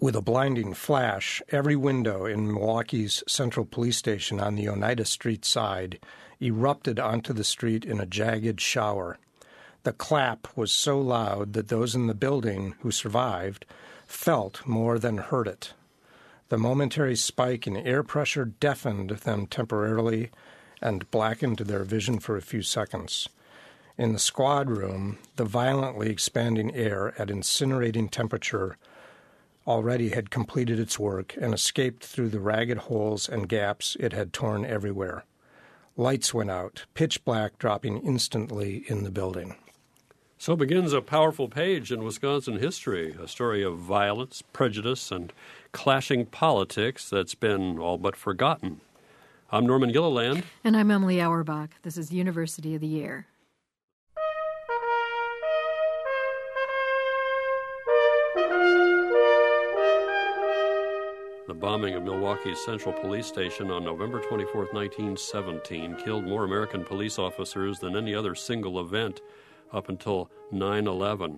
With a blinding flash, every window in Milwaukee's Central Police Station on the Oneida Street side erupted onto the street in a jagged shower. The clap was so loud that those in the building who survived felt more than heard it. The momentary spike in air pressure deafened them temporarily and blackened their vision for a few seconds. In the squad room, the violently expanding air at incinerating temperature already had completed its work and escaped through the ragged holes and gaps it had torn everywhere. Lights went out, pitch black dropping instantly in the building. So begins a powerful page in Wisconsin history, a story of violence, prejudice, and clashing politics that's been all but forgotten. I'm Norman Gilliland. And I'm Emily Auerbach. This is University of the Year. The bombing of Milwaukee's Central Police Station on November 24, 1917, killed more American police officers than any other single event up until 9/11.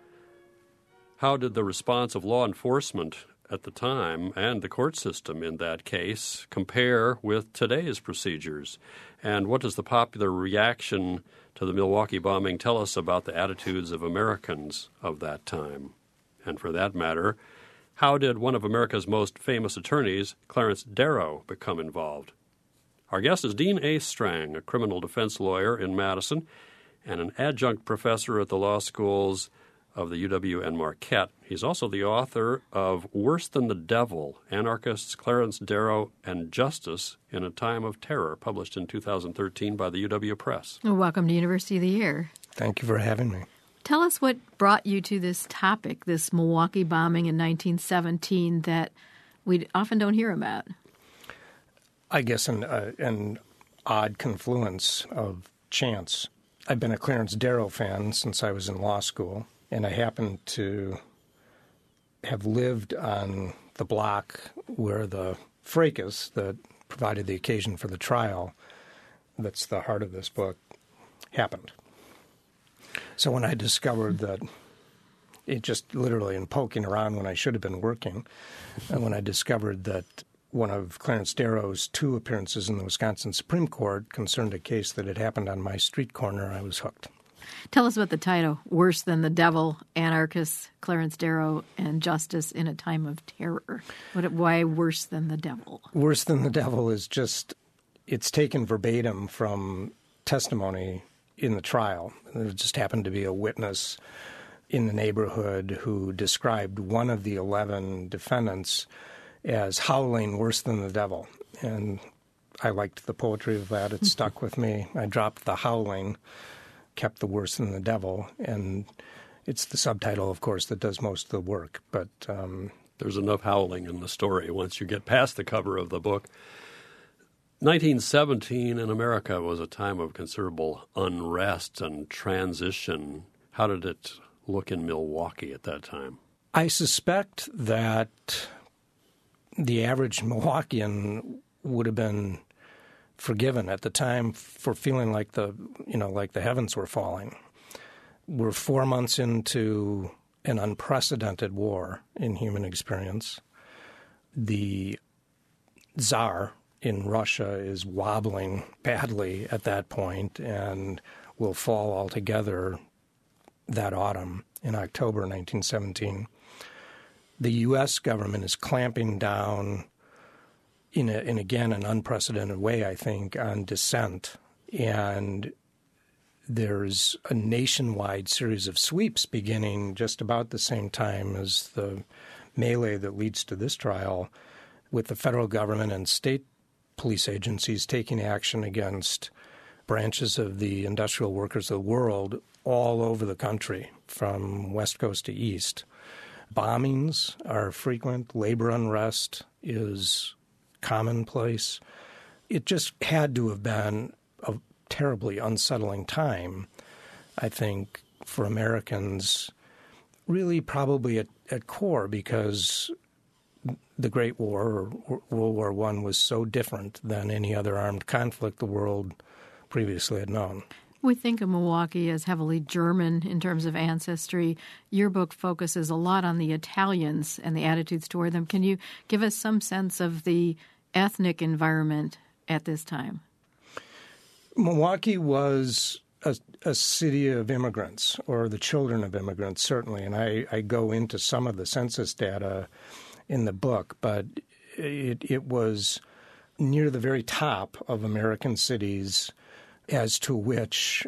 How did the response of law enforcement at the time and the court system in that case compare with today's procedures? And what does the popular reaction to the Milwaukee bombing tell us about the attitudes of Americans of that time? And for that matter, how did one of America's most famous attorneys, Clarence Darrow, become involved? Our guest is Dean A. Strang, a criminal defense lawyer in Madison and an adjunct professor at the law schools of the UW and Marquette. He's also the author of Worse Than the Devil, Anarchists Clarence Darrow and Justice in a Time of Terror, published in 2013 by the UW Press. Welcome to University of the Year. Thank you for having me. Tell us what brought you to this topic, this Milwaukee bombing in 1917 that we often don't hear about. I guess an odd confluence of chance. I've been a Clarence Darrow fan since I was in law school, and I happen to have lived on the block where the fracas that provided the occasion for the trial, that's the heart of this book, happened. So when I discovered that, it just literally in poking around when I should have been working, and when I discovered that one of Clarence Darrow's two appearances in the Wisconsin Supreme Court concerned a case that had happened on my street corner, I was hooked. Tell us about the title, Worse Than the Devil, Anarchists, Clarence Darrow, and Justice in a Time of Terror. Why Worse Than the Devil? Worse Than the Devil is just, it's taken verbatim from testimony in the trial. There just happened to be a witness in the neighborhood who described one of the 11 defendants as howling worse than the devil. And I liked the poetry of that. It stuck with me. I dropped the howling, kept the worse than the devil, and it's the subtitle, of course, that does most of the work. But there's enough howling in the story once you get past the cover of the book. 1917 in America was a time of considerable unrest and transition. How did it look in Milwaukee at that time? I suspect that the average Milwaukeean would have been forgiven at the time for feeling like the heavens were falling. We're 4 months into an unprecedented war in human experience. The Tsar in Russia is wobbling badly at that point and will fall altogether that autumn in October 1917. The U.S. government is clamping down in again, an unprecedented way, I think, on dissent. And there's a nationwide series of sweeps beginning just about the same time as the melee that leads to this trial, with the federal government and state police agencies taking action against branches of the industrial workers of the world all over the country, from West Coast to East. Bombings are frequent. Labor unrest is commonplace. It just had to have been a terribly unsettling time, I think, for Americans, really probably at core, because the Great War, or World War I, was so different than any other armed conflict the world previously had known. We think of Milwaukee as heavily German in terms of ancestry. Your book focuses a lot on the Italians and the attitudes toward them. Can you give us some sense of the ethnic environment at this time? Milwaukee was a city of immigrants, or the children of immigrants, certainly. And I go into some of the census data in the book, but it was near the very top of American cities as to which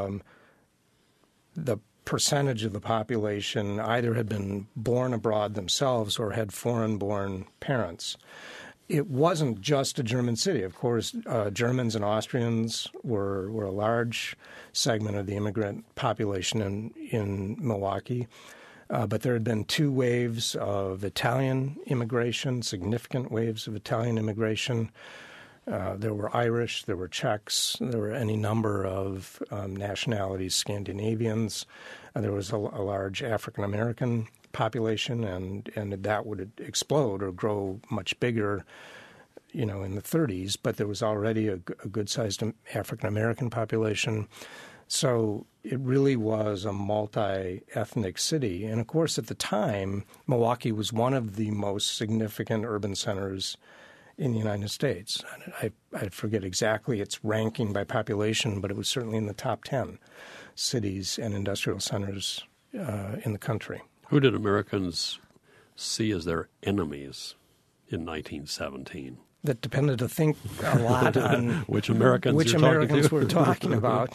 the percentage of the population either had been born abroad themselves or had foreign-born parents. It wasn't just a German city. Of course, Germans and Austrians were a large segment of the immigrant population in Milwaukee. But there had been two waves of Italian immigration, significant waves of Italian immigration. There were Irish, there were Czechs, there were any number of nationalities, Scandinavians. There was a large African-American population, and that would explode or grow much bigger, in the 30s. But there was already a good-sized African-American population. So it really was a multi-ethnic city. And, of course, at the time, Milwaukee was one of the most significant urban centers in the United States. I forget exactly its ranking by population, but it was certainly in the top 10 cities and industrial centers in the country. Who did Americans see as their enemies in 1917? That depended, I think, a lot on which Americans we're talking about.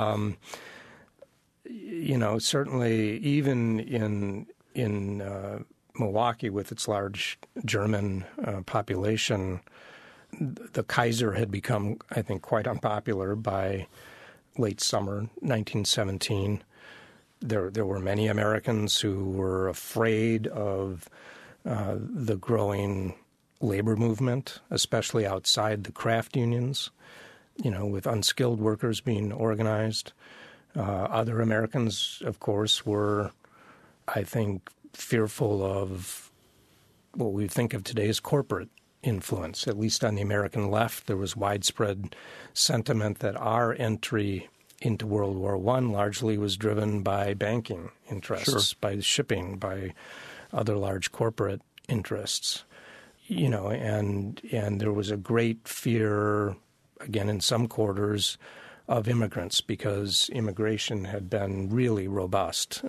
Certainly even in Milwaukee, with its large German population, the Kaiser had become, I think, quite unpopular by late summer 1917. There were many Americans who were afraid of the growing labor movement, especially outside the craft unions, with unskilled workers being organized. Other Americans, of course, were, I think, fearful of what we think of today as corporate influence. At least on the American left, there was widespread sentiment that our entry into World War I largely was driven by banking interests, by shipping, by other large corporate interests. And there was a great fear, again, in some quarters, of immigrants because immigration had been really robust,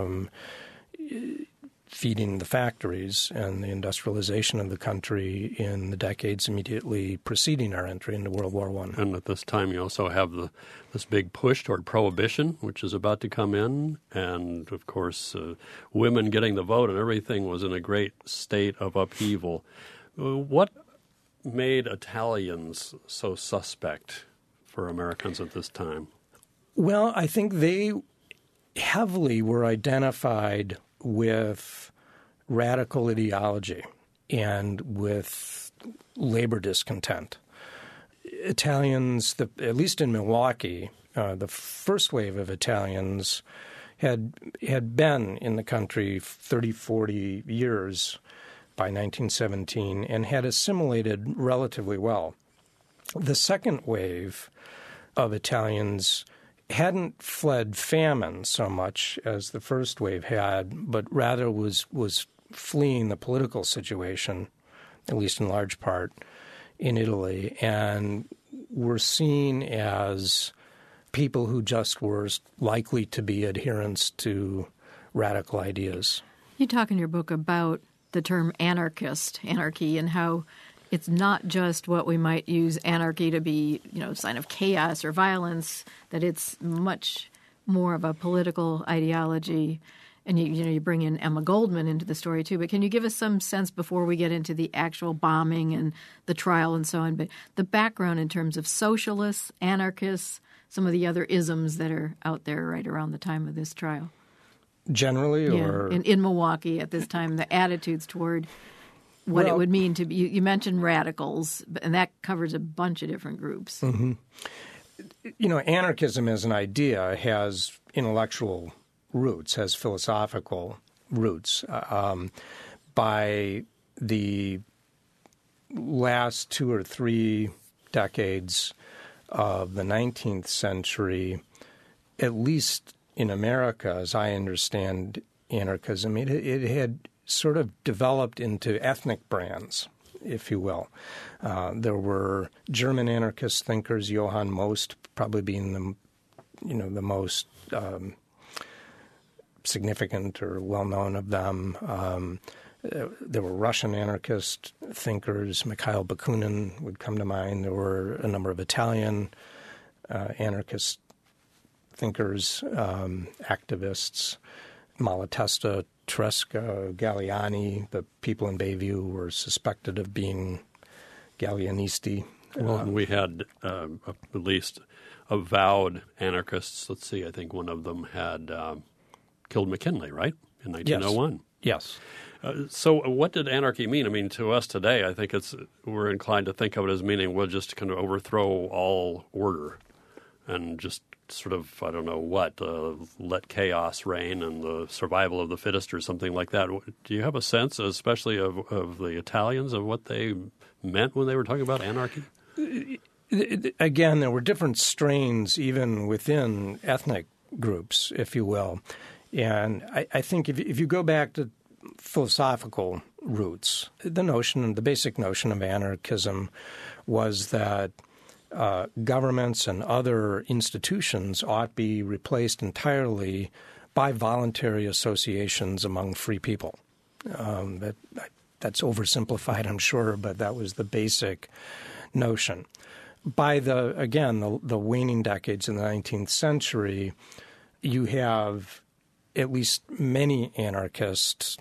feeding the factories and the industrialization of the country in the decades immediately preceding our entry into World War I. And at this time, you also have this big push toward prohibition, which is about to come in. And, of course, women getting the vote and everything was in a great state of upheaval. What made Italians so suspect for Americans at this time? Well, I think they heavily were identified with radical ideology and with labor discontent. Italians, at least in Milwaukee, the first wave of Italians had been in the country 30, 40 years by 1917 and had assimilated relatively well. The second wave of Italians hadn't fled famine so much as the first wave had, but rather was fleeing the political situation, at least in large part, in Italy, and were seen as people who just were likely to be adherents to radical ideas. You talk in your book about the term anarchy, and how it's not just what we might use anarchy to be, a sign of chaos or violence, that it's much more of a political ideology. And you bring in Emma Goldman into the story too. But can you give us some sense before we get into the actual bombing and the trial and so on, but the background in terms of socialists, anarchists, some of the other isms that are out there right around the time of this trial? Generally, or in Milwaukee at this time, the attitudes toward what it would mean to be. You mentioned radicals, and that covers a bunch of different groups. Mm-hmm. Anarchism as an idea has intellectual roots, has philosophical roots. By the last 2 or 3 decades of the 19th century, at least in America, as I understand anarchism, it had sort of developed into ethnic brands, if you will. There were German anarchist thinkers, Johann Most probably being the most significant or well-known of them. There were Russian anarchist thinkers. Mikhail Bakunin would come to mind. There were a number of Italian anarchist thinkers, activists. Malatesta, Tresca, Galliani, the people in Bayview were suspected of being Gallianisti. Well, we had at least avowed anarchists. Let's see, I think one of them had killed McKinley, right, in 1901. Yes. So what did anarchy mean? I mean, to us today, I think we're inclined to think of it as meaning we'll just kind of overthrow all order and just sort of, I don't know what, let chaos reign and the survival of the fittest or something like that. Do you have a sense, especially of the Italians, of what they meant when they were talking about anarchy? Again, there were different strains even within ethnic groups, if you will. And I think if you go back to philosophical roots, the basic notion of anarchism was that governments and other institutions ought to be replaced entirely by voluntary associations among free people. That's oversimplified, I'm sure, but that was the basic notion. By the waning decades in the 19th century, you have at least many anarchist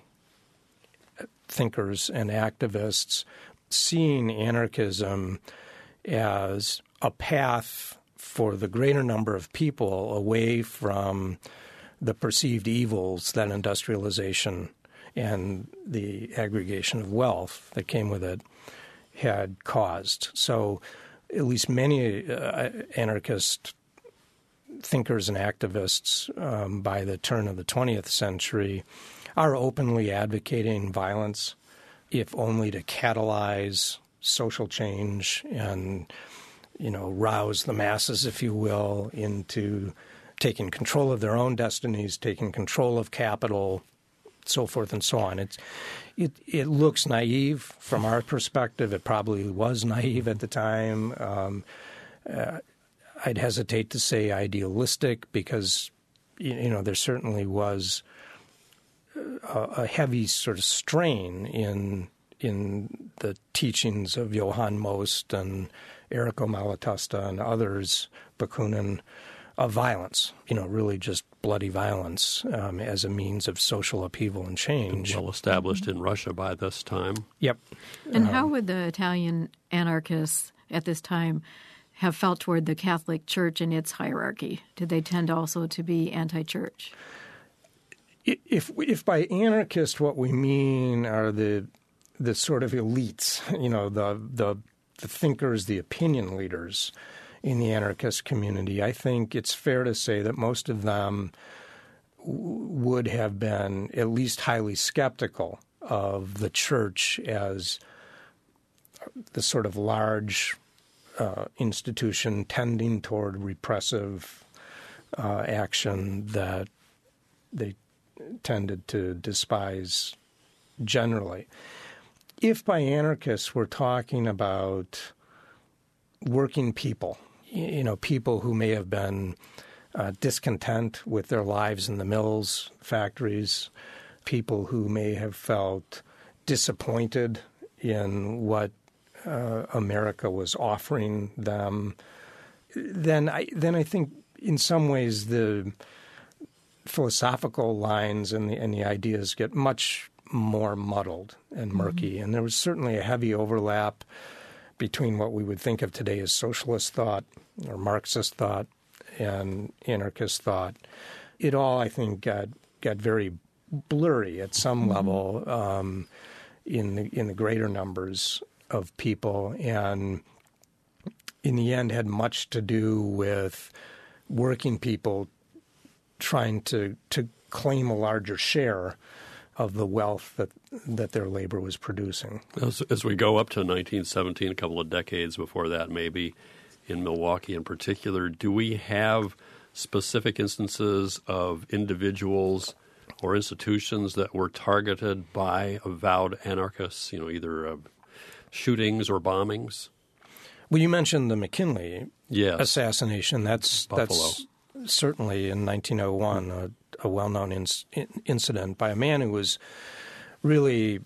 thinkers and activists seeing anarchism as a path for the greater number of people away from the perceived evils that industrialization and the aggregation of wealth that came with it had caused. So at least many anarchist thinkers and activists by the turn of the 20th century are openly advocating violence, if only to catalyze social change and, rouse the masses, if you will, into taking control of their own destinies, taking control of capital, so forth and so on. It looks naive from our perspective. It probably was naive at the time. I'd hesitate to say idealistic because, there certainly was a heavy sort of strain in the teachings of Johann Most and Errico Malatesta and others, Bakunin, of violence, really just bloody violence as a means of social upheaval and change. Well established in Russia by this time. Yep. And how would the Italian anarchists at this time have felt toward the Catholic Church and its hierarchy? Did they tend also to be anti-church? If by anarchist what we mean are the sort of elites, the thinkers, the opinion leaders in the anarchist community, I think it's fair to say that most of them would have been at least highly skeptical of the church as the sort of large institution tending toward repressive action that they tended to despise generally. If by anarchists we're talking about working people, people who may have been discontent with their lives in the mills, factories, people who may have felt disappointed in what America was offering them, then I think in some ways the philosophical lines and the ideas get much more muddled and murky. And there was certainly a heavy overlap between what we would think of today as socialist thought or Marxist thought and anarchist thought. It all, I think, got very blurry at some level in the greater numbers of people, and in the end had much to do with working people trying to claim a larger share of the wealth that their labor was producing. As we go up to 1917, a couple of decades before that maybe, in Milwaukee in particular, do we have specific instances of individuals or institutions that were targeted by avowed anarchists, either shootings or bombings? Well, you mentioned the McKinley assassination. That's certainly in 1901 a well-known incident by a man who was really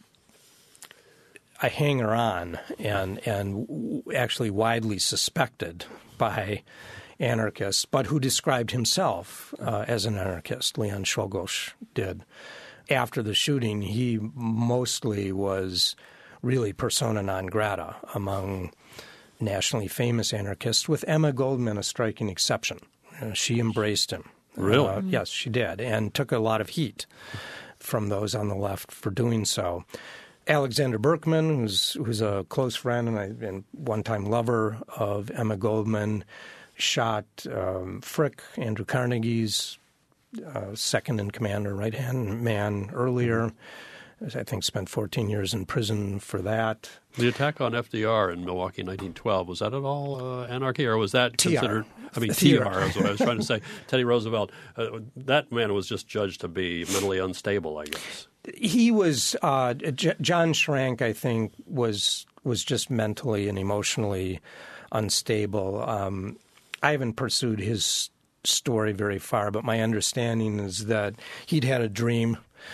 a hanger-on and actually widely suspected by anarchists, but who described himself as an anarchist. Leon Czolgosz did. After the shooting, he mostly was really persona non grata among nationally famous anarchists, with Emma Goldman a striking exception. She embraced him. Really? Yes, she did, and took a lot of heat from those on the left for doing so. Alexander Berkman, who's a close friend and one-time lover of Emma Goldman, shot Frick, Andrew Carnegie's second-in-command or right-hand man earlier. I think spent 14 years in prison for that. The attack on FDR in Milwaukee in 1912, was that at all anarchy, or was that considered? TR is what I was trying to say. Teddy Roosevelt, that man was just judged to be mentally unstable, I guess. He was, John Schrank, I think, was just mentally and emotionally unstable. I haven't pursued his story very far, but my understanding is that he'd had a dream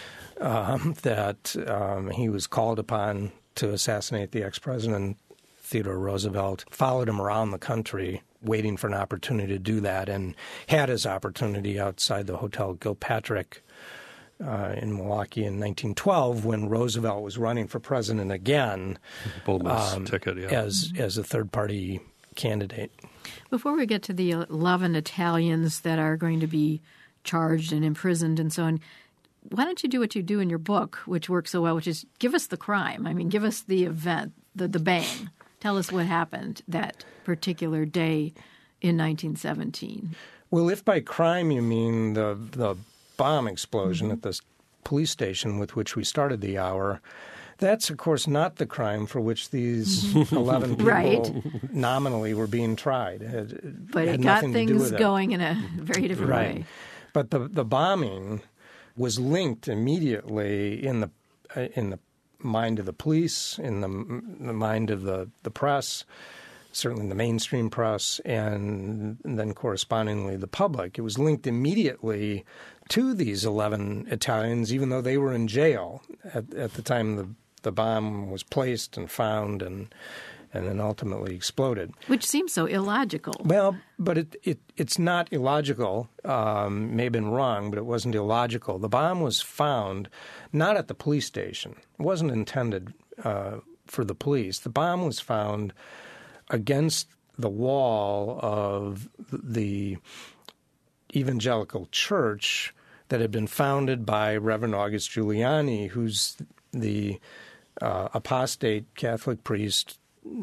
that he was called upon to assassinate the ex-president Theodore Roosevelt, followed him around the country waiting for an opportunity to do that, and had his opportunity outside the Hotel Gilpatrick in Milwaukee in 1912 when Roosevelt was running for president again ticket, as a third-party candidate. Before we get to the 11 Italians that are going to be charged and imprisoned and so on, why don't you do what you do in your book, which works so well, which is give us the crime. I mean, give us the event, the bang. Tell us what happened that particular day in 1917. Well, if by crime you mean the bomb explosion at the police station with which we started the hour, that's, of course, not the crime for which these 11 people nominally were being tried. But it got things going in a very different way. But the bombing was linked immediately in the mind of the police, in the mind of the press, certainly the mainstream press, and then correspondingly the public. It was linked immediately to these 11 Italians, even though they were in jail at the time the bomb was placed and found and then ultimately exploded. Which seems so illogical. Well, but it's not illogical. May have been wrong, but it wasn't illogical. The bomb was found not at the police station. It wasn't intended for the police. The bomb was found against the wall of the evangelical church that had been founded by Reverend August Giuliani, who's the apostate Catholic priest,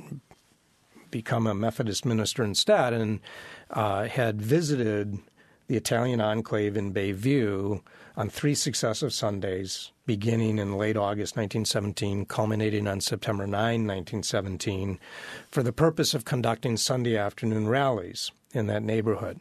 become a Methodist minister instead, and had visited the Italian enclave in Bayview on 3 successive Sundays, beginning in late August 1917, culminating on September 9, 1917, for the purpose of conducting Sunday afternoon rallies in that neighborhood.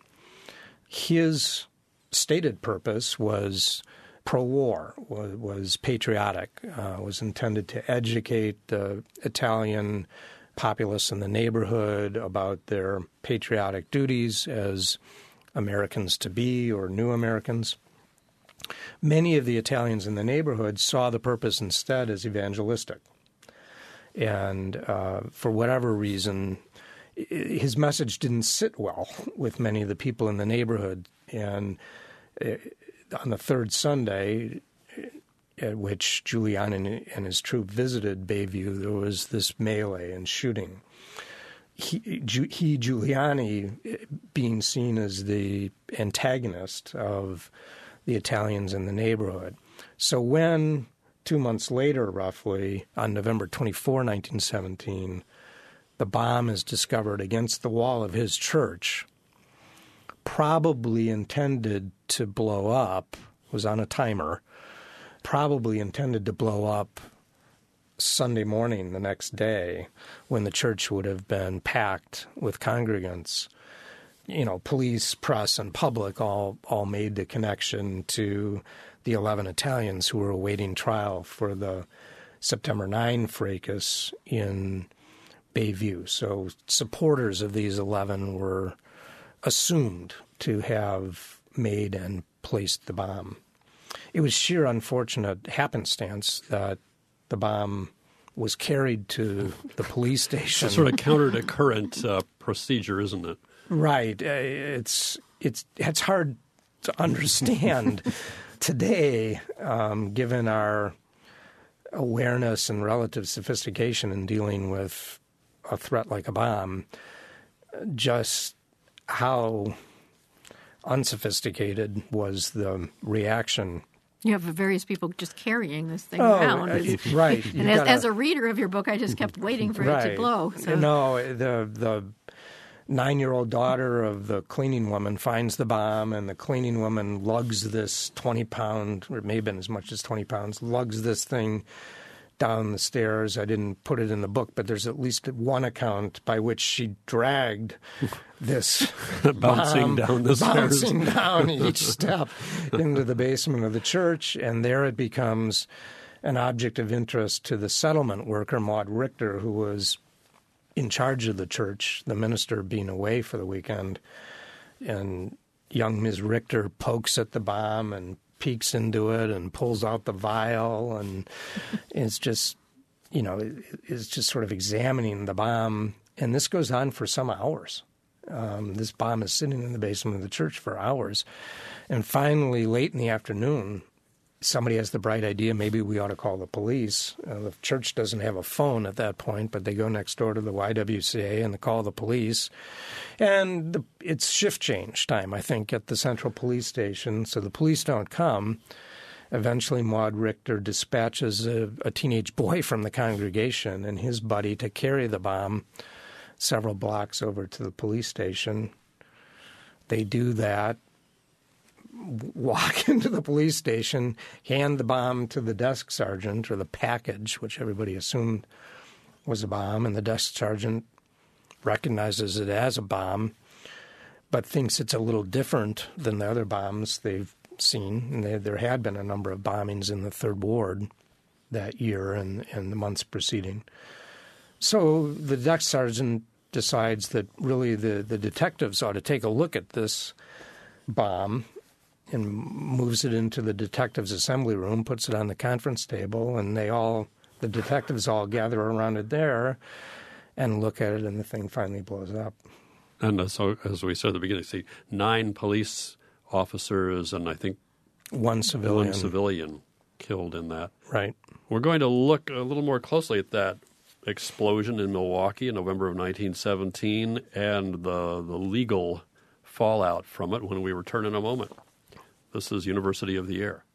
His stated purpose was pro-war, was patriotic, was intended to educate the Italian populace in the neighborhood about their patriotic duties as Americans to be or new Americans. Many of the Italians in the neighborhood saw the purpose instead as evangelistic. And for whatever reason, his message didn't sit well with many of the people in the neighborhood. And on the third Sunday, at which Giuliani and his troop visited Bayview, there was this melee and shooting. Giuliani, being seen as the antagonist of the Italians in the neighborhood. So when 2 months later, roughly, on November 24, 1917, the bomb is discovered against the wall of his church, probably intended to blow up, was on a timer, probably intended to blow up Sunday morning the next day when the church would have been packed with congregants. police, press, and public all made the connection to the 11 Italians who were awaiting trial for the September 9 fracas in Bayview. So supporters of these 11 were assumed to have made and placed the bomb. It was sheer unfortunate happenstance that the bomb was carried to the police station. It's sort of counter to current procedure, isn't it? Right. It's hard to understand today, given our awareness and relative sophistication in dealing with a threat like a bomb, just how unsophisticated was the reaction. You have various people just carrying this thing around. Right. And as a reader of your book, I just kept waiting for it to blow. So. No, the 9-year-old daughter of the cleaning woman finds the bomb, and the cleaning woman lugs this 20-pound, or it may have been as much as 20 pounds, lugs this thing down the stairs. I didn't put it in the book, but there's at least one account by which she dragged this bouncing down each step into the basement of the church, and there it becomes an object of interest to the settlement worker, Maud Richter, who was in charge of the church, the minister being away for the weekend. And young Ms. Richter pokes at the bomb and peeks into it and pulls out the vial, and it's just, it's just sort of examining the bomb. And this goes on for some hours. This bomb is sitting in the basement of the church for hours. And finally, late in the afternoon, somebody has the bright idea, maybe we ought to call the police. The church doesn't have a phone at that point, but they go next door to the YWCA and they call the police. And it's shift change time, I think, at the Central Police Station, so the police don't come. Eventually, Maud Richter dispatches a teenage boy from the congregation and his buddy to carry the bomb several blocks over to the police station. They do that, walk into the police station, hand the bomb to the desk sergeant, or the package, which everybody assumed was a bomb, and the desk sergeant recognizes it as a bomb, but thinks it's a little different than the other bombs they've seen. And there had been a number of bombings in the 3rd Ward that year and the months preceding. So the desk sergeant decides that really the detectives ought to take a look at this bomb, and moves it into the detectives' assembly room, puts it on the conference table, and the detectives all gather around it there and look at it, and the thing finally blows up. And so, as we said at the beginning, 9 police officers and I think one civilian killed in that. Right. We're going to look a little more closely at that explosion in Milwaukee in November of 1917 and the legal fallout from it when we return in a moment. This is University of the Air.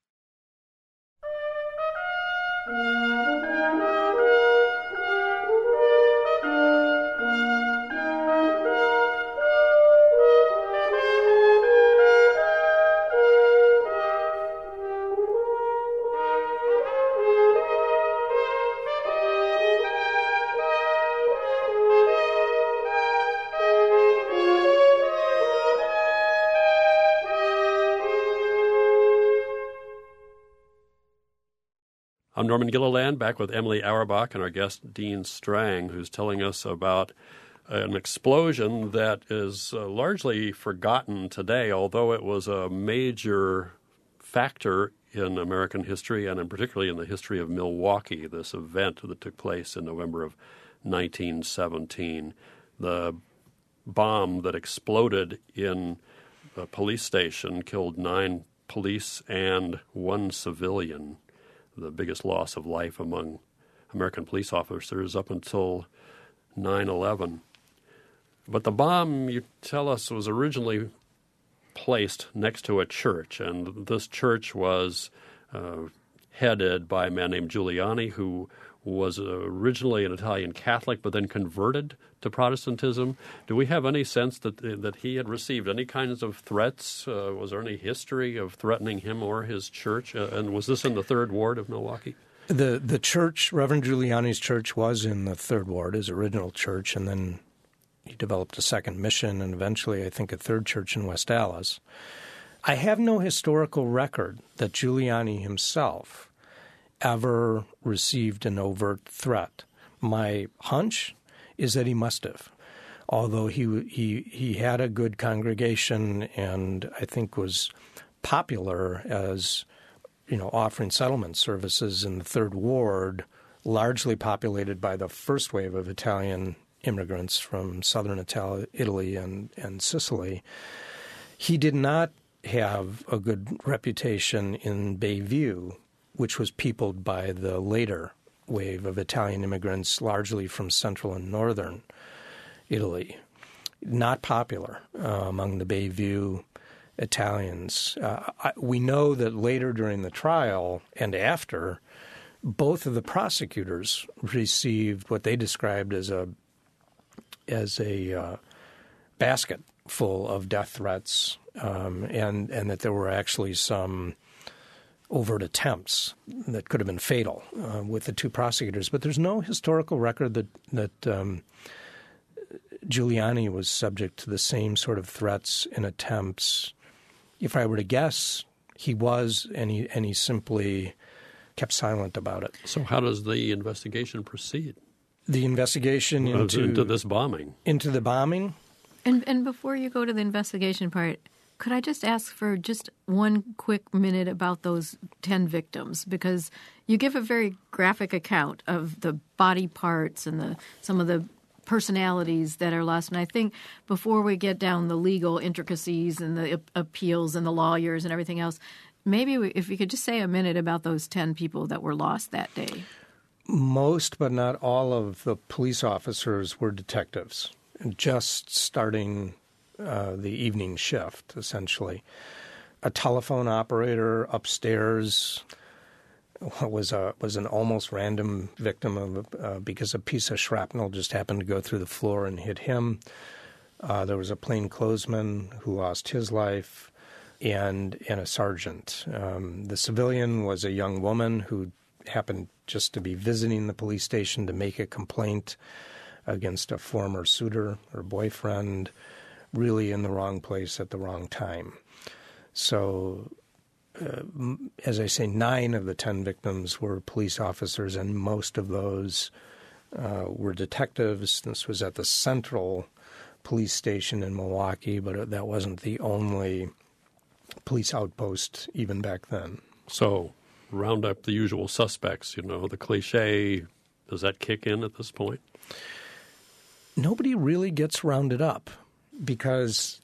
I'm Norman Gilliland, back with Emily Auerbach and our guest Dean Strang, who's telling us about an explosion that is largely forgotten today, although it was a major factor in American history and particularly in the history of Milwaukee, this event that took place in November of 1917. The bomb that exploded in a police station killed 9 police and 1 civilian, the biggest loss of life among American police officers up until 9/11. But the bomb, you tell us, was originally placed next to a church, and this church was headed by a man named Giuliani, who was originally an Italian Catholic but then converted to Protestantism. Do we have any sense that he had received any kinds of threats? Was there any history of threatening him or his church? And was this in the 3rd Ward of Milwaukee? The church, Reverend Giuliani's church, was in the 3rd Ward, his original church, and then he developed a second mission and eventually, I think, a third church in West Dallas. I have no historical record that Giuliani himself ever received an overt threat. My hunch is that he must have, although he had a good congregation and I think was popular as, offering settlement services in the Third Ward, largely populated by the first wave of Italian immigrants from southern Italy and Sicily. He did not have a good reputation in Bayview, which was peopled by the later wave of Italian immigrants, largely from central and northern Italy. Not popular among the Bayview Italians. We know that later during the trial and after, both of the prosecutors received what they described as a basket full of death threats, and that there were actually some overt attempts that could have been fatal with the two prosecutors. But there's no historical record that Giuliani was subject to the same sort of threats and attempts. If I were to guess, he was, and he simply kept silent about it. So how does the investigation proceed? The investigation into this bombing. Into the bombing? And before you go to the investigation part, could I just ask for just one quick minute about those 10 victims? Because you give a very graphic account of the body parts and some of the personalities that are lost. And I think before we get down the legal intricacies and the appeals and the lawyers and everything else, maybe if you could just say a minute about those 10 people that were lost that day. Most, but not all, of the police officers were detectives, just starting the evening shift, essentially. A telephone operator upstairs was an almost random victim of because a piece of shrapnel just happened to go through the floor and hit him. There was a plainclothesman who lost his life, and a sergeant. The civilian was a young woman who happened just to be visiting the police station to make a complaint against a former suitor or boyfriend, really in the wrong place at the wrong time. So, as I say, 9 of the 10 victims were police officers, and most of those were detectives. This was at the Central Police Station in Milwaukee, but that wasn't the only police outpost even back then. So round up the usual suspects, the cliche. Does that kick in at this point? Nobody really gets rounded up because,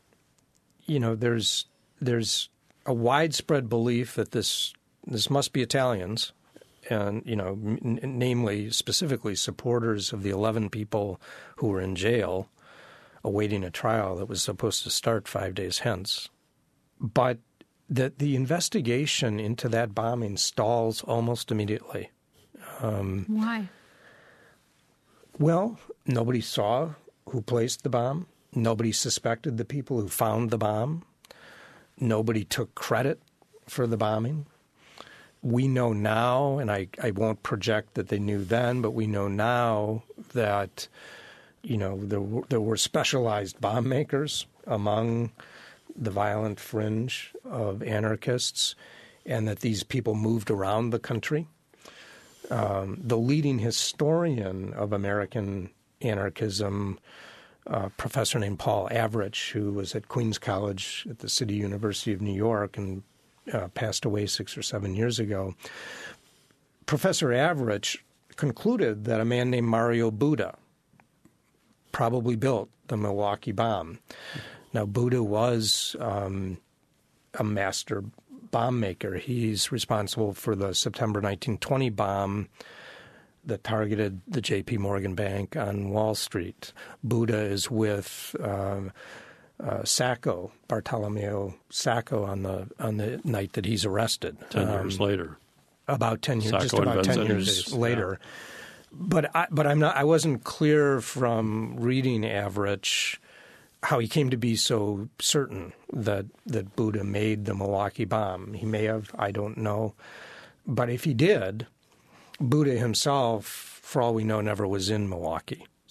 there's a widespread belief that this must be Italians, and, namely, specifically supporters of the 11 people who were in jail awaiting a trial that was supposed to start 5 days hence. But the investigation into that bombing stalls almost immediately. Why? Well, nobody saw who placed the bomb. Nobody suspected the people who found the bomb. Nobody took credit for the bombing. We know now, and I won't project that they knew then, but we know now that, there were specialized bomb makers among the violent fringe of anarchists, and that these people moved around the country. The leading historian of American anarchism, a professor named Paul Avrich, who was at Queens College at the City University of New York and passed away 6 or 7 years ago, Professor Avrich concluded that a man named Mario Buda probably built the Milwaukee bomb. Now, Buda was a master bomb maker. He's responsible for the September 1920 bomb that targeted the J.P. Morgan Bank on Wall Street. Buda is with Sacco, Bartolomeo Sacco, on the night that he's arrested. 10 years later. About 10 years, Sacco just about 10 years later. Yeah. But I wasn't clear from reading Avrich how he came to be so certain that Buda made the Milwaukee bomb. He may have, I don't know. But if he did, Buda himself, for all we know, never was in Milwaukee.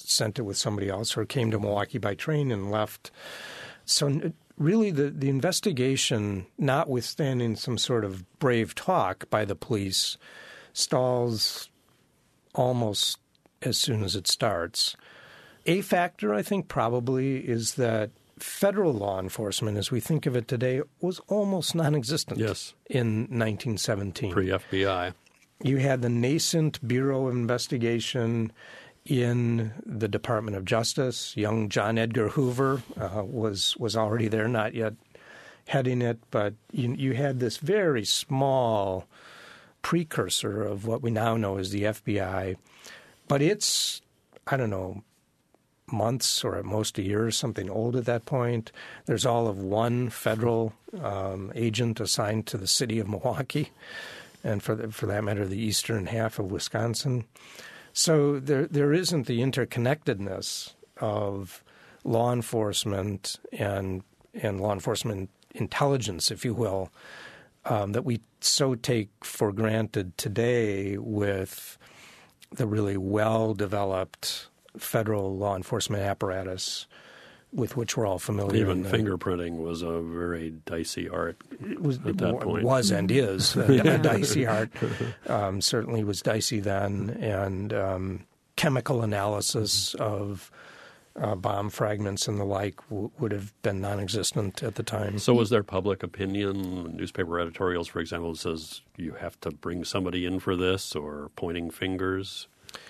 sent it with somebody else or came to Milwaukee by train and left. So really the investigation, notwithstanding some sort of brave talk by the police, stalls almost as soon as it starts. A factor, I think, probably is that federal law enforcement, as we think of it today, was almost non-existent in 1917. Pre-FBI. You had the nascent Bureau of Investigation in the Department of Justice. Young John Edgar Hoover was already there, not yet heading it, but you had this very small precursor of what we now know as the FBI. But it's, I don't know, months or at most a year or something old at that point. There's all of one federal agent assigned to the city of Milwaukee, and for that matter, the eastern half of Wisconsin. So there isn't the interconnectedness of law enforcement and law enforcement intelligence, if you will, that we so take for granted today with the really well-developed federal law enforcement apparatus with which we're all familiar. Even fingerprinting was a very dicey art at that point. Was and is a dicey art. Certainly was dicey then. And chemical analysis of bomb fragments and the like would have been non-existent at the time. So was there public opinion, newspaper editorials, for example, that says you have to bring somebody in for this, or pointing fingers?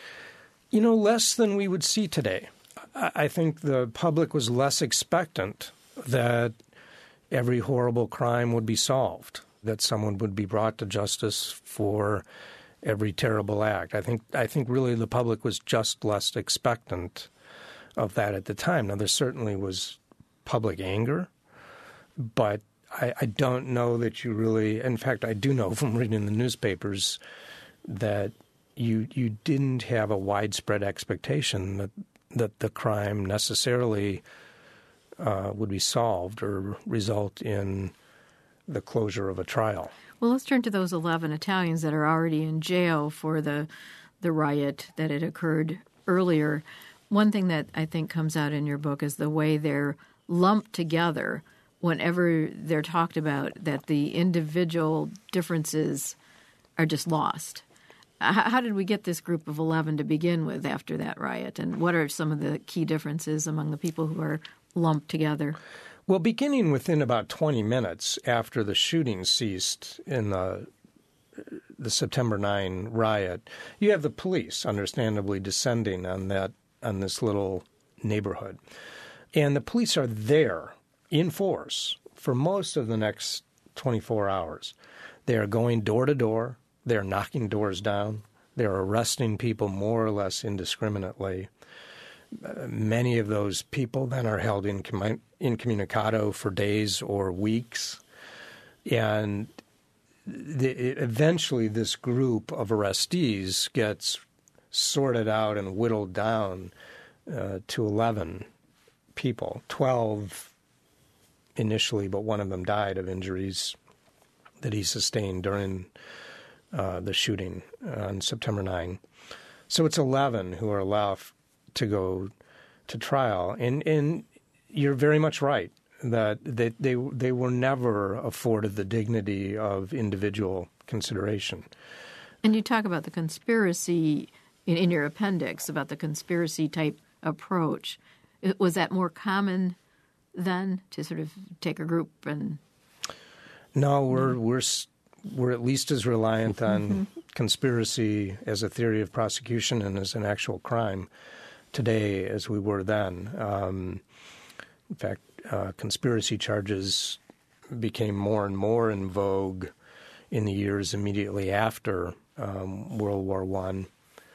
Less than we would see today. I think the public was less expectant that every horrible crime would be solved, that someone would be brought to justice for every terrible act. I think really the public was just less expectant of that at the time. Now, there certainly was public anger, but I don't know that you really – in fact, I do know from reading the newspapers that you didn't have a widespread expectation that the crime necessarily would be solved or result in the closure of a trial. Well, let's turn to those 11 Italians that are already in jail for the riot that had occurred earlier. One thing that I think comes out in your book is the way they're lumped together whenever they're talked about, that the individual differences are just lost. How did we get this group of 11 to begin with after that riot? And what are some of the key differences among the people who are lumped together? Well, beginning within about 20 minutes after the shooting ceased in the September 9 riot, you have the police understandably descending on this little neighborhood. And the police are there in force for most of the next 24 hours. They are going door to door. They're knocking doors down. They're arresting people more or less indiscriminately. Many of those people then are held incommunicado for days or weeks. And eventually this group of arrestees gets sorted out and whittled down to 11 people, 12 initially, but one of them died of injuries that he sustained during the shooting on September 9. So it's 11 who are left to go to trial. And you're very much right that they were never afforded the dignity of individual consideration. And you talk about the conspiracy in your appendix, about the conspiracy-type approach. Was that more common then, to sort of take a group and... No, we're at least as reliant on conspiracy as a theory of prosecution and as an actual crime today as we were then. In fact, conspiracy charges became more and more in vogue in the years immediately after World War I,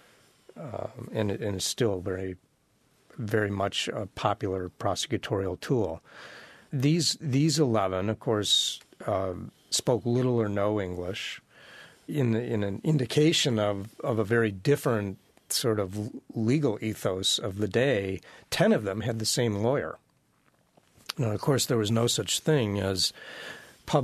and it's still very, very much a popular prosecutorial tool. These 11, of course, spoke little or no English, in an indication of a very different sort of legal ethos of the day. 10 of them had the same lawyer. Now, of course, there was no such thing as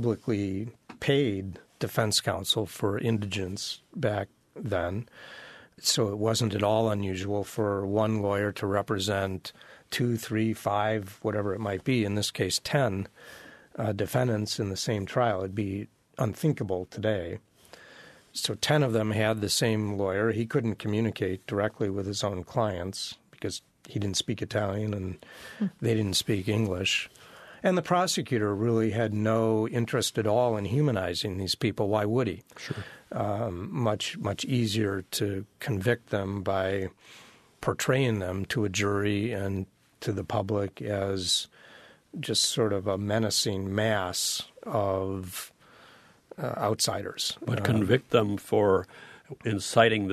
publicly paid defense counsel for indigents back then. So it wasn't at all unusual for one lawyer to represent 2, 3, 5, whatever it might be, in this case 10 defendants in the same trial. It'd be unthinkable today. So 10 of them had the same lawyer. He couldn't communicate directly with his own clients because he didn't speak Italian and they didn't speak English. And the prosecutor really had no interest at all in humanizing these people. Why would he? Sure. Much easier to convict them by portraying them to a jury and to the public as just sort of a menacing mass of outsiders. But convict them for inciting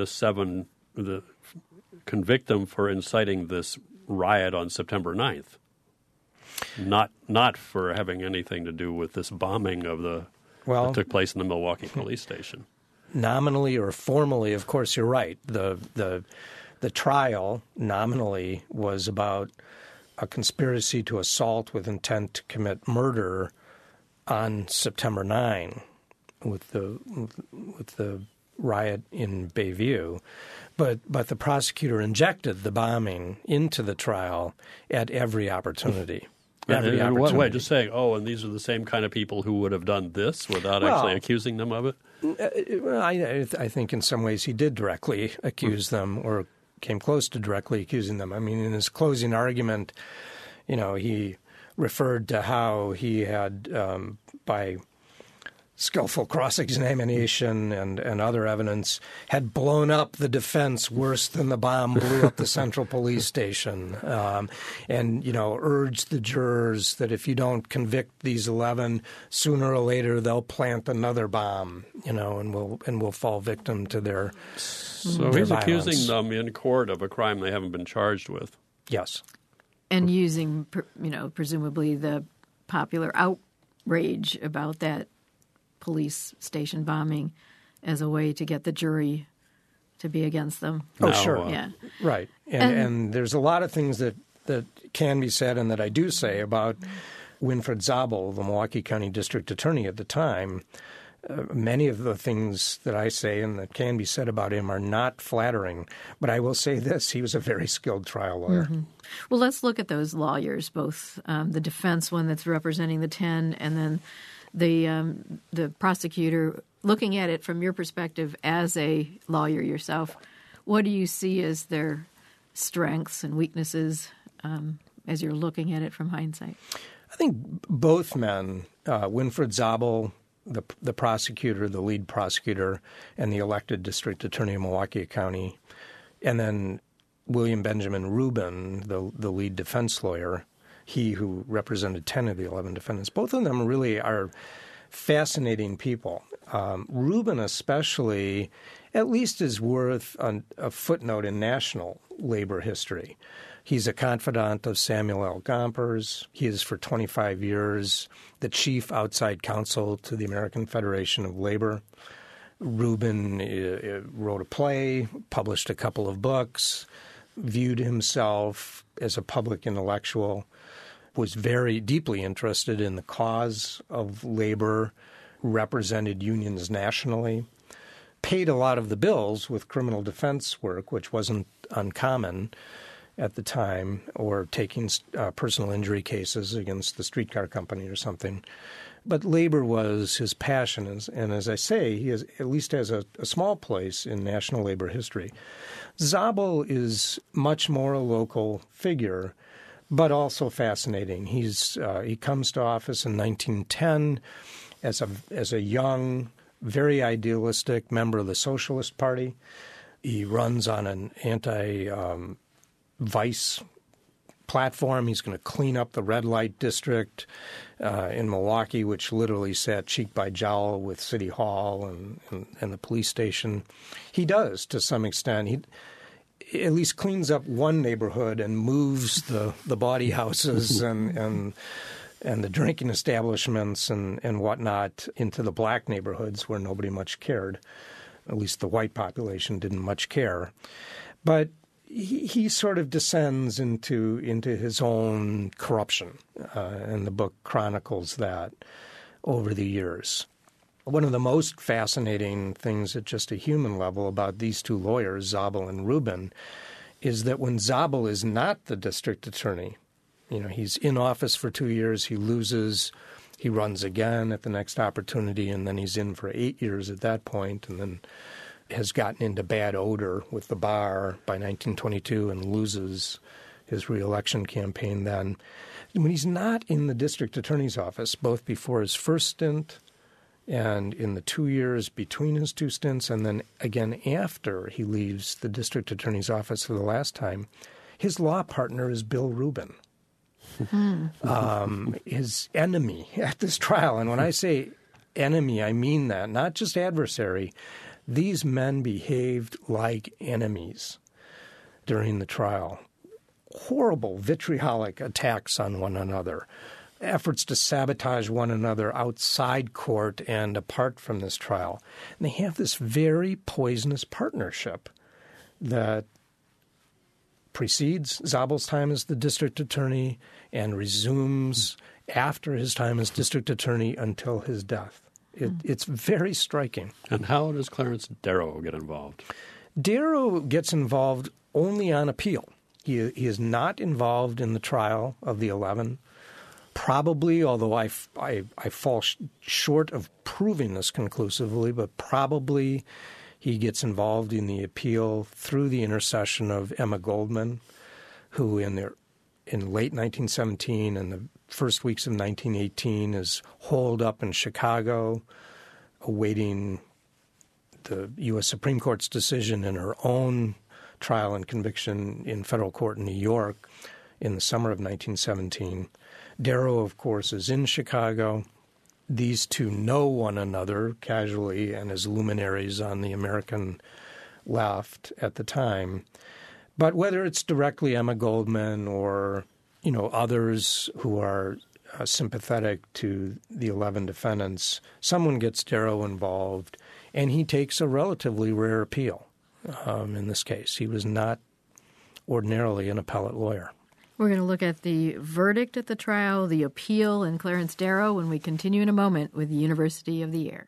convict them for inciting this riot on September 9th. Not for having anything to do with this bombing that took place in the Milwaukee police station. Nominally or formally, of course, you're right. The trial nominally was about a conspiracy to assault with intent to commit murder on September 9 with the riot in Bayview. But the prosecutor injected the bombing into the trial at every opportunity. In what way? Just saying, and these are the same kind of people who would have done this without actually accusing them of it? I think in some ways he did directly accuse them or came close to directly accusing them. I mean, in his closing argument, he referred to how he had, by skillful cross-examination and other evidence, had blown up the defense worse than the bomb blew up the Central Police Station, and urged the jurors that if you don't convict these 11, sooner or later they'll plant another bomb, and we'll fall victim to their So he's accusing them in court of a crime they haven't been charged with. Yes. And using, presumably the popular outrage about that police station bombing as a way to get the jury to be against them. Oh, sure. Yeah. Right. And there's a lot of things that can be said and that I do say about Winfred Zabel, the Milwaukee County District Attorney at the time. Many of the things that I say and that can be said about him are not flattering. But I will say this, he was a very skilled trial lawyer. Mm-hmm. Well, let's look at those lawyers, both the defense one that's representing the 10 and then the prosecutor. Looking at it from your perspective as a lawyer yourself, what do you see as their strengths and weaknesses as you're looking at it from hindsight? I think both men, Winfred Zabel, the prosecutor, the lead prosecutor, and the elected district attorney of Milwaukee County, and then William Benjamin Rubin, the lead defense lawyer, he who represented 10 of the 11 defendants. Both of them really are fascinating people. Rubin especially at least is worth a footnote in national labor history. He's a confidant of Samuel L. Gompers. He is for 25 years the chief outside counsel to the American Federation of Labor. Rubin wrote a play, published a couple of books, viewed himself as a public intellectual, was very deeply interested in the cause of labor, represented unions nationally, paid a lot of the bills with criminal defense work, which wasn't uncommon at the time, or taking personal injury cases against the streetcar company or something. But labor was his passion, and as I say, he at least has a small place in national labor history. Zabel is much more a local figure, but also fascinating. He comes to office in 1910 as a young, very idealistic member of the Socialist Party. He runs on an anti-vice platform. He's going to clean up the red light district in Milwaukee, which literally sat cheek by jowl with City Hall and the police station. He does, to some extent. He at least cleans up one neighborhood and moves the bawdy houses and the drinking establishments and whatnot into the black neighborhoods where nobody much cared. At least the white population didn't much care. But he sort of descends into his own corruption, and the book chronicles that over the years. One of the most fascinating things at just a human level about these two lawyers, Zabel and Rubin, is that when Zabel is not the district attorney, he's in office for 2 years, he loses, he runs again at the next opportunity, and then he's in for 8 years at that point, and then has gotten into bad odor with the bar by 1922 and loses his re-election campaign then. When he's not in the district attorney's office, both before his first stint and in the 2 years between his two stints, and then again after he leaves the district attorney's office for the last time, his law partner is Bill Rubin, his enemy at this trial. And when I say enemy, I mean that, not just adversary. These men behaved like enemies during the trial. Horrible, vitriolic attacks on one another, efforts to sabotage one another outside court and apart from this trial. And they have this very poisonous partnership that precedes Zabel's time as the district attorney and resumes after his time as district attorney until his death. It's very striking. And how does Clarence Darrow get involved? Darrow gets involved only on appeal. He is not involved in the trial of the 11. Probably, although I fall short of proving this conclusively, but probably he gets involved in the appeal through the intercession of Emma Goldman, who in late 1917 and the first weeks of 1918 is holed up in Chicago, awaiting the U.S. Supreme Court's decision in her own trial and conviction in federal court in New York in the summer of 1917. Darrow, of course, is in Chicago. These two know one another casually and as luminaries on the American left at the time. But whether it's directly Emma Goldman or, others who are sympathetic to the 11 defendants, someone gets Darrow involved, and he takes a relatively rare appeal. In this case, he was not ordinarily an appellate lawyer. We're going to look at the verdict at the trial, the appeal, and Clarence Darrow when we continue in a moment with the University of the Air.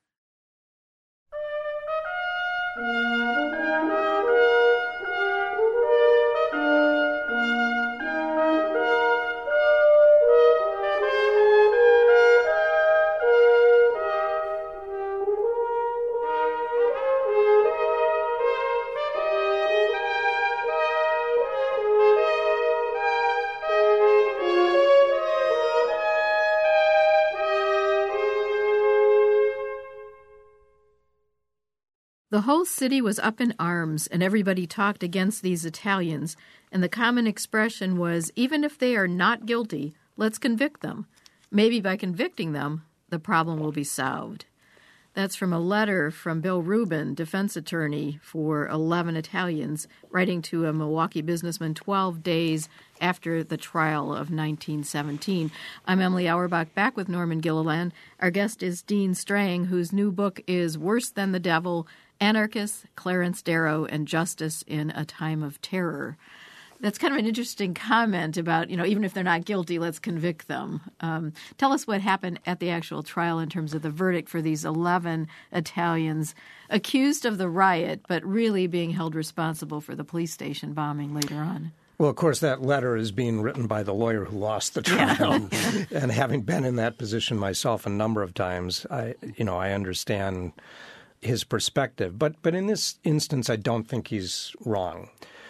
The whole city was up in arms, and everybody talked against these Italians, and the common expression was, even if they are not guilty, let's convict them. Maybe by convicting them, the problem will be solved. That's from a letter from Bill Rubin, defense attorney for 11 Italians, writing to a Milwaukee businessman 12 days after the trial of 1917. I'm Emily Auerbach, back with Norman Gilliland. Our guest is Dean Strang, whose new book is Worse Than the Devil, Anarchists, Clarence Darrow, and Justice in a Time of Terror. That's kind of an interesting comment about, even if they're not guilty, let's convict them. Tell us what happened at the actual trial in terms of the verdict for these 11 Italians accused of the riot, but really being held responsible for the police station bombing later on. Well, of course, that letter is being written by the lawyer who lost the trial. Yeah. And having been in that position myself a number of times, I understand his perspective. But in this instance, I don't think he's wrong.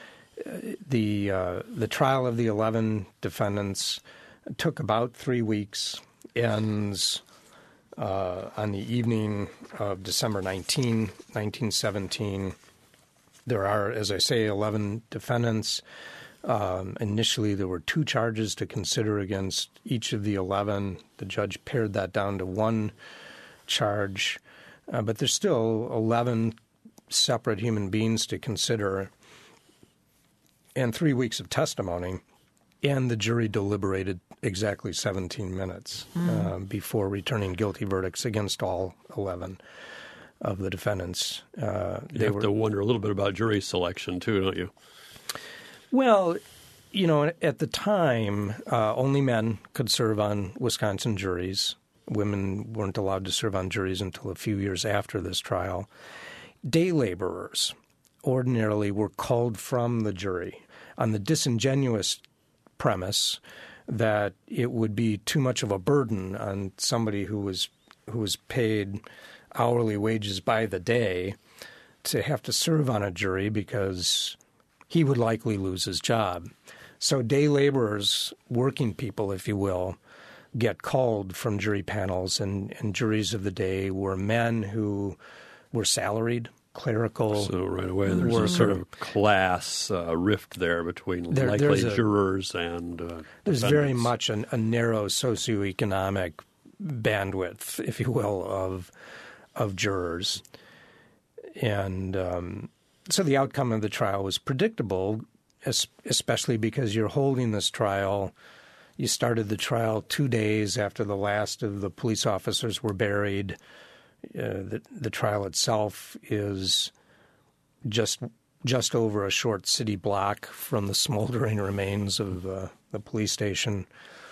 The trial of the 11 defendants took about 3 weeks, ends on the evening of December 19, 1917. There are, as I say, 11 defendants. Initially, there were 2 charges to consider against each of the 11. The judge pared that down to 1 charge. But there's still 11 separate human beings to consider and 3 weeks of testimony. And the jury deliberated exactly 17 minutes before returning guilty verdicts against all 11 of the defendants. You have to wonder a little bit about jury selection, too, don't you? Well, at the time, only men could serve on Wisconsin juries. Women weren't allowed to serve on juries until a few years after this trial. Day laborers ordinarily were culled from the jury on the disingenuous premise that it would be too much of a burden on somebody who was paid hourly wages by the day to have to serve on a jury because he would likely lose his job. So day laborers, working people, if you will, get called from jury panels, and juries of the day were men who were salaried, clerical. So right away there's a sort of class rift there between likely jurors and there's defendants. Very much a narrow socioeconomic bandwidth, if you will, of jurors. And so the outcome of the trial was predictable, especially because you're holding this trial. You started the trial 2 days after the last of the police officers were buried. The trial itself is just over a short city block from the smoldering remains of the police station.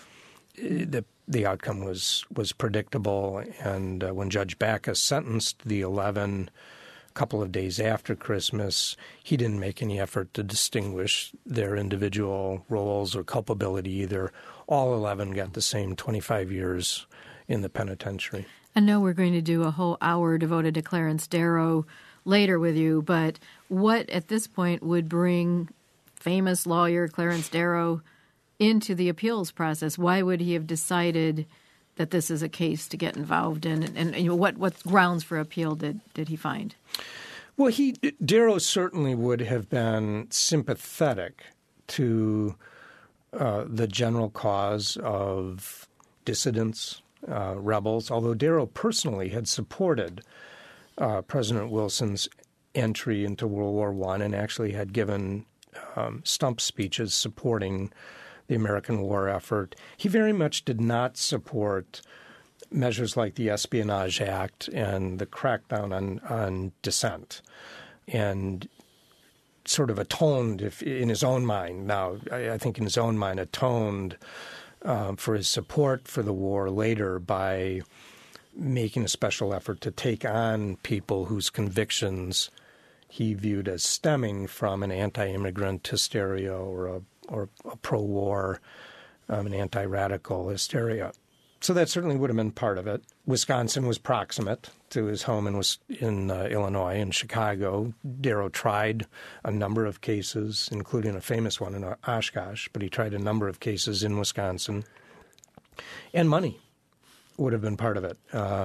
The outcome was predictable, and when Judge Backus sentenced the 11 a couple of days after Christmas, he didn't make any effort to distinguish their individual roles or culpability either. All 11 got the same 25 years in the penitentiary. I know we're going to do a whole hour devoted to Clarence Darrow later with you, but what at this point would bring famous lawyer Clarence Darrow into the appeals process? Why would he have decided that this is a case to get involved in? And what grounds for appeal did he find? Well, Darrow certainly would have been sympathetic to the general cause of dissidents, rebels, although Darrow personally had supported President Wilson's entry into World War I and actually had given stump speeches supporting the American war effort. He very much did not support measures like the Espionage Act and the crackdown on dissent, and sort of atoned, in his own mind now, I think in his own mind, atoned for his support for the war later by making a special effort to take on people whose convictions he viewed as stemming from an anti-immigrant hysteria or a pro-war, an anti-radical hysteria. So that certainly would have been part of it. Wisconsin was proximate to his home in Illinois, in Chicago. Darrow tried a number of cases, including a famous one in Oshkosh, but he tried a number of cases in Wisconsin. And money would have been part of it.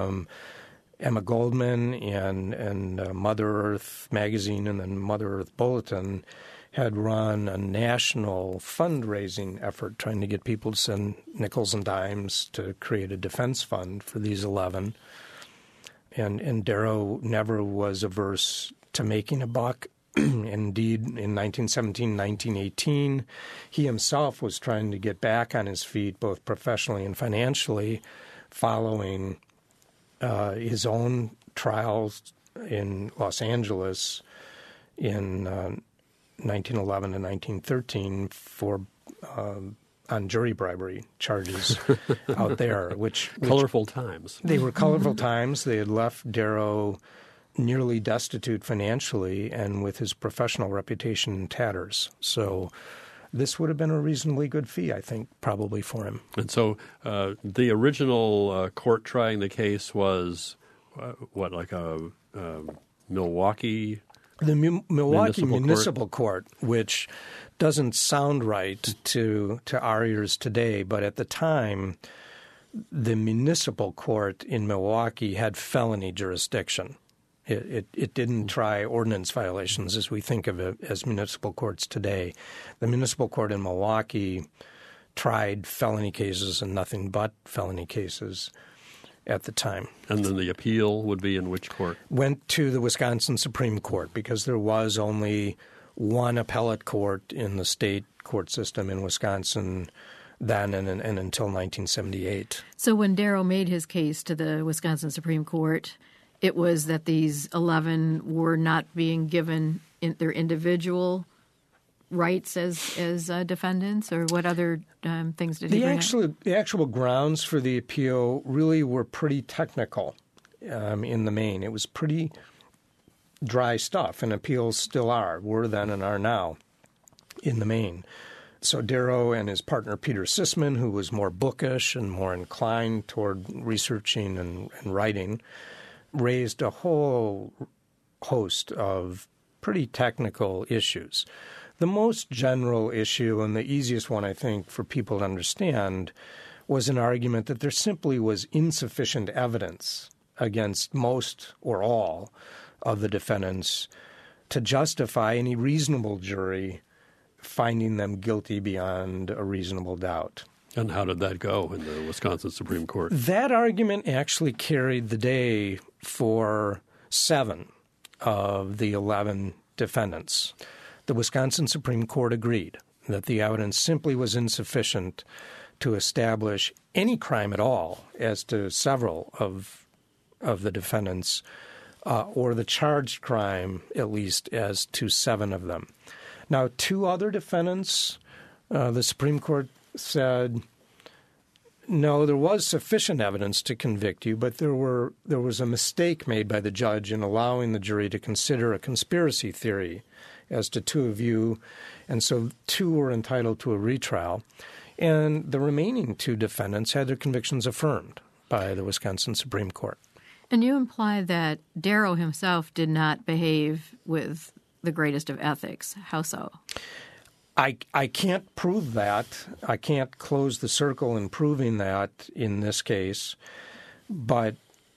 Emma Goldman and Mother Earth magazine and then Mother Earth Bulletin had run a national fundraising effort trying to get people to send nickels and dimes to create a defense fund for these 11. And Darrow never was averse to making a buck. Indeed, in 1917, 1918, he himself was trying to get back on his feet, both professionally and financially, following his own trials in Los Angeles in 1911 and 1913 for on jury bribery charges out there, which colorful times. They were colorful times. They had left Darrow nearly destitute financially and with his professional reputation in tatters. So this would have been a reasonably good fee, I think, probably for him. And so the original court trying the case was, like a Milwaukee? The Milwaukee Municipal Court, which doesn't sound right to our ears today, but at the time, the municipal court in Milwaukee had felony jurisdiction. It didn't try ordinance violations as we think of it as municipal courts today. The municipal court in Milwaukee tried felony cases and nothing but felony cases at the time. And then the appeal would be in which court? Went to the Wisconsin Supreme Court because there was only one appellate court in the state court system in Wisconsin then and until 1978. So when Darrow made his case to the Wisconsin Supreme Court, it was that these 11 were not being given their individual rights as defendants, or what other things did he bring up? The actual grounds for the appeal really were pretty technical in the main. It was pretty dry stuff, and appeals still were then and are now in the main. So Darrow and his partner Peter Sisman, who was more bookish and more inclined toward researching and writing, raised a whole host of pretty technical issues. The most general issue, and the easiest one, I think, for people to understand, was an argument that there simply was insufficient evidence against most or all of the defendants to justify any reasonable jury finding them guilty beyond a reasonable doubt. And how did that go in the Wisconsin Supreme Court? That argument actually carried the day for 7 of the 11 defendants. The Wisconsin Supreme Court agreed that the evidence simply was insufficient to establish any crime at all as to several of the defendants, or the charged crime, at least, as to 7 of them. Now, 2 other defendants, the Supreme Court said, no, there was sufficient evidence to convict you, but there was a mistake made by the judge in allowing the jury to consider a conspiracy theory as to 2 of you, and so 2 were entitled to a retrial. And the remaining 2 defendants had their convictions affirmed by the Wisconsin Supreme Court. And you imply that Darrow himself did not behave with the greatest of ethics. How so? I can't prove that. I can't close the circle in proving that in this case, but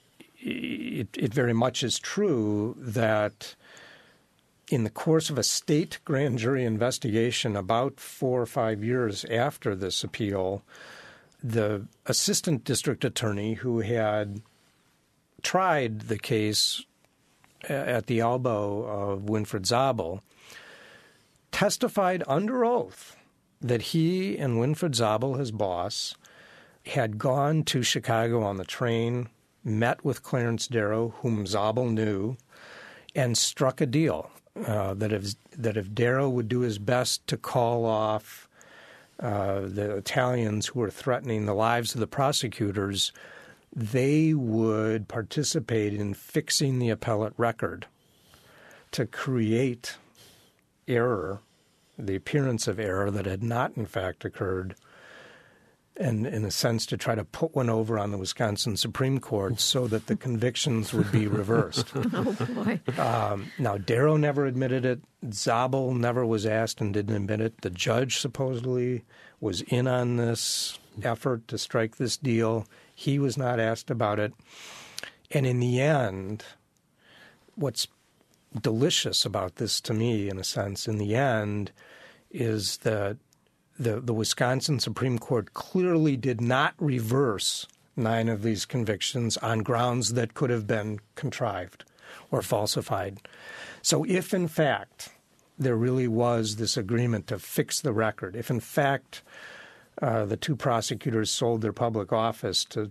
it very much is true that in the course of a state grand jury investigation about 4 or 5 years after this appeal, the assistant district attorney who had tried the case at the elbow of Winfred Zabel testified under oath that he and Winfred Zabel, his boss, had gone to Chicago on the train, met with Clarence Darrow, whom Zabel knew, and struck a deal that if Darrow would do his best to call off the Italians who were threatening the lives of the prosecutors, they would participate in fixing the appellate record to create error, the appearance of error that had not in fact occurred, and in a sense to try to put one over on the Wisconsin Supreme Court so that the convictions would be reversed. Oh, boy. Now, Darrow never admitted it. Zabel never was asked and didn't admit it. The judge supposedly was in on this effort to strike this deal. He was not asked about it. And in the end, what's delicious about this to me, in a sense, in the end, is that the Wisconsin Supreme Court clearly did not reverse 9 of these convictions on grounds that could have been contrived or falsified. So if, in fact, there really was this agreement to fix the record, if, in fact, the 2 prosecutors sold their public office to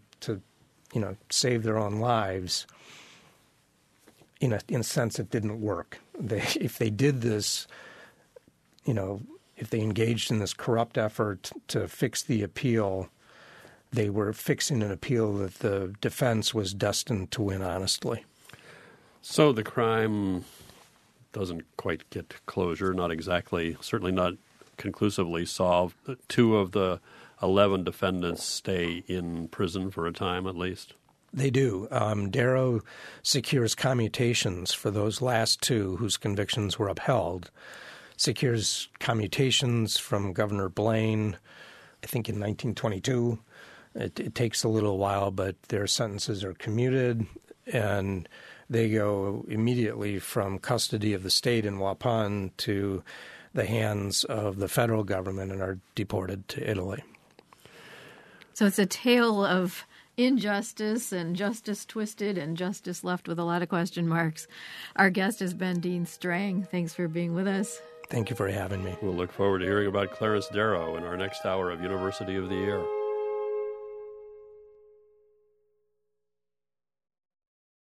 save their own lives, in a sense, it didn't work. If they did this, if they engaged in this corrupt effort to fix the appeal, they were fixing an appeal that the defense was destined to win honestly. So the crime doesn't quite get closure, not exactly, certainly not conclusively solved. 2 of the 11 defendants stay in prison for a time at least. They do. Darrow secures commutations for those last 2 whose convictions were upheld, secures commutations from Governor Blaine, I think in 1922. It takes a little while, but their sentences are commuted, and they go immediately from custody of the state in Waupun to the hands of the federal government and are deported to Italy. So it's a tale of injustice and justice twisted and justice left with a lot of question marks. Our guest has been Dean Strang. Thanks for being with us. Thank you for having me. We'll look forward to hearing about Clarence Darrow in our next hour of University of the Air.